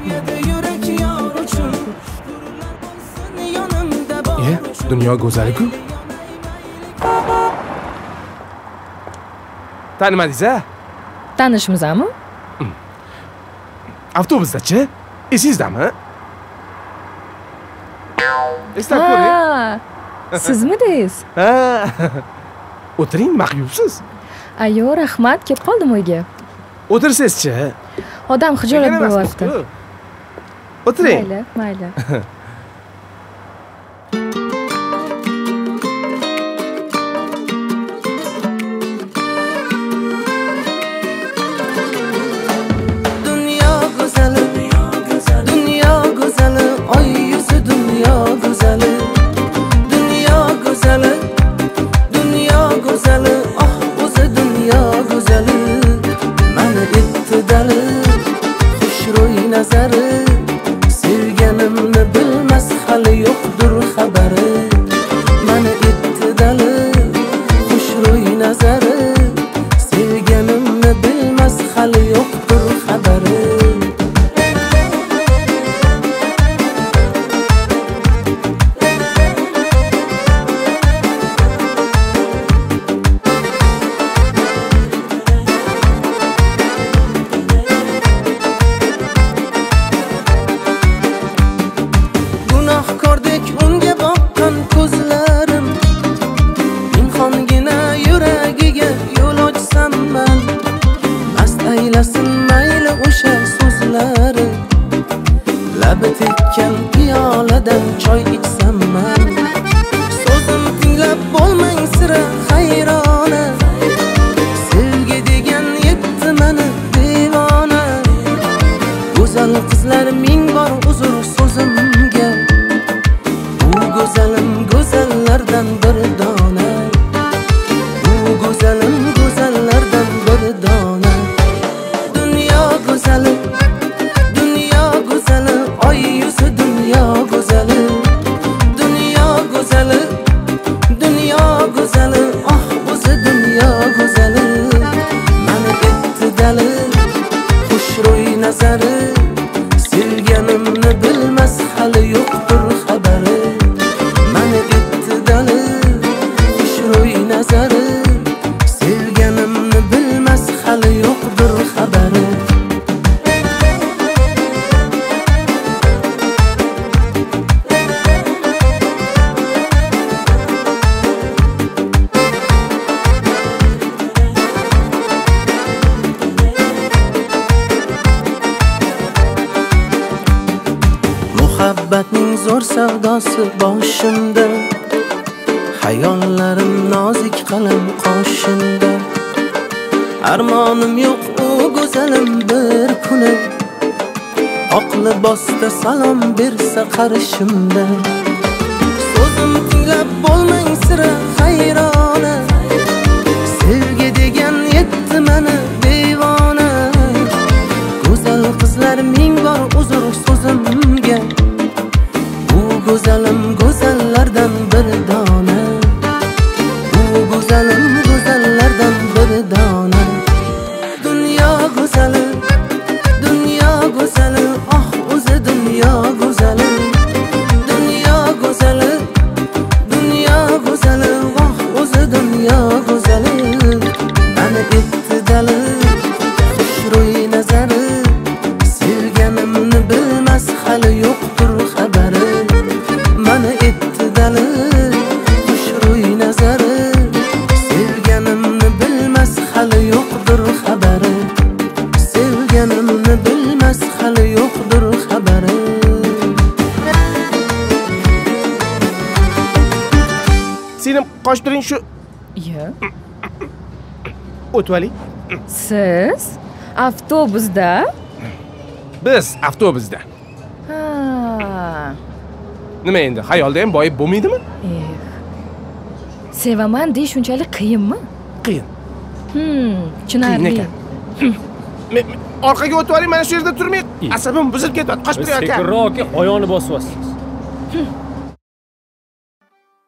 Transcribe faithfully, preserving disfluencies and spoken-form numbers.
E, dunyo go'zal-ku. Tanimadingiz-a? Tanishmizmi? Avtobusda-chi? Esingizdami? Eslab ko'ring. Sizmidingiz? Ha. O'tiring, maqyubsiz. Ayo, rahmat, kelib qoldim uyga. O'tirsiz-chi? Odam xijolat bo'lyapti. O'tiring. Mayli, mayli. Muhabbatning zo'r savdosi boshimda, hayollarim nozik qalam qoshimda. Armonim yo'q u go'zalim bir kuni, oq libosda salom bersa qarshimda. So'zim tinglab bo'lmang sira hayrona, sevgi degan yetti meni devona. Go'zal qizlar ming bor uzr so'zimga, u go'zalim go'zallardan bir dona, u go'zalim go'zallardan bir dona. Dunyo go'zali, dunyo go'zali, oh o'zi dunyo go'zali. Dunyo go'zali, dunyo go'zali, oh o'zi dunyo go'zali. Mani etdi dalil, xushro'y nazari, sevganimni bilmas hali yo'qdir xabari. Mani etdi dalil, xushro'y nazari, sevganimni bilmas hali yo'qdir xabari. Sevganimni bilmas hali yo'qdir xabari. Seni qoshtiring shu. Yo. O'tib oling. Siz avtobusda? Biz avtobusda. Ha. Nima endi, xayolda ham boyib bo'lmaydimi? Eh. Sevaman deyish shunchalik qiyinmi? Qiyin. Hmm, tushunarli. Men orqaga o'tib oling, mana shu yerda turmay, asabim buzilib ketyapti. Qochib turyapman. Sekinroq oyog'ini bosyapsiz.